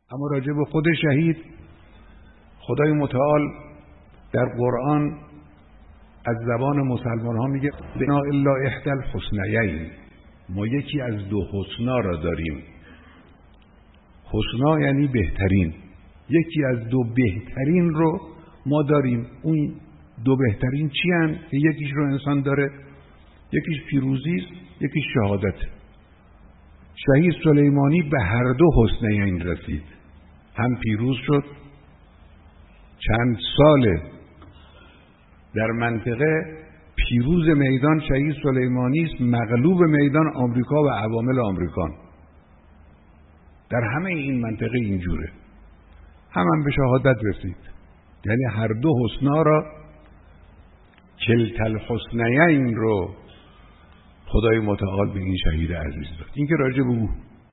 اما راجع به خود شهید خدای متعال در قرآن از زبان مسلمان ها میگه بنا الا احدى الحسنیین، ما یکی از دو حسنا را داریم. حسنا یعنی بهترین، یکی از دو بهترین رو ما داریم. اون دو بهترین چی هن؟ که یکیش رو انسان داره، یکیش پیروزی است، یکیش شهادت. شهید سلیمانی به هر دو حسنیین رسید، هم پیروز شد، چند سال در منطقه پیروز میدان شهید سلیمانی است، مغلوب میدان آمریکا و عوامل آمریکان. در همه این منطقه اینجوره، هم به شهادت رسید. یعنی هر دو حسنا را، کلتا الحسنیین رو خدای متعال به این شهید عزیز داد. این که راجع به او